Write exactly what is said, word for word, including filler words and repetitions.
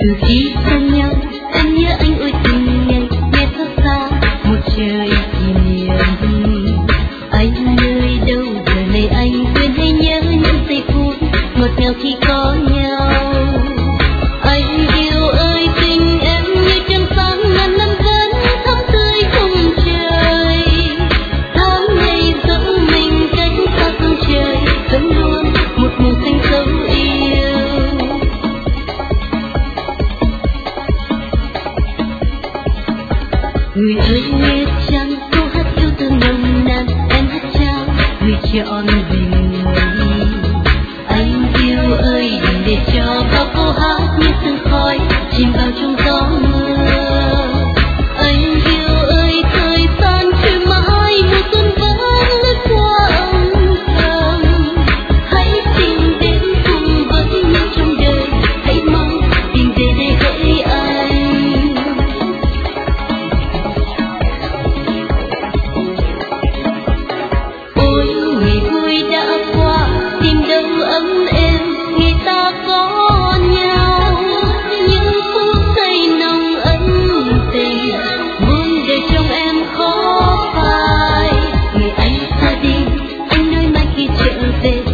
từ khi xa nhau em nhớ anh ôi từng ngày nghe xót xa một trời kỷ niệm. Anh nơi đâu giờ này anh quên hay nhớ những giây phút ngọt ngào khi có nhau. Anh yêu ơi tình em như trăng sáng ngàn năm vẫn thắm tươi không trời. Tháng ngày dẫu mình cách xa phương trời vẫn luôn một màu xanh dấu yêu. Người ơi nghe chăng câu hát yêu thương nồng nàn em hát trao người chọn về người. Anh yêu ơi đừng để cho bao câu hát như sương khói chìm vào trong gió mưa. Anh yêu ơi thời gian trôi mãi mùa xuân vẫn lướt qua âm thầm. Hãy tìm đến cùng với nhau trong đời, hãy mau tìm về đây hỡi anh. Ôi ngày vui đã qua tìm đâu ấm êm ngày ta có nhau. Những phút giây nồng ân tình muôn đời trong em khó phai. Người anh xa đi anh nói mai khi trở về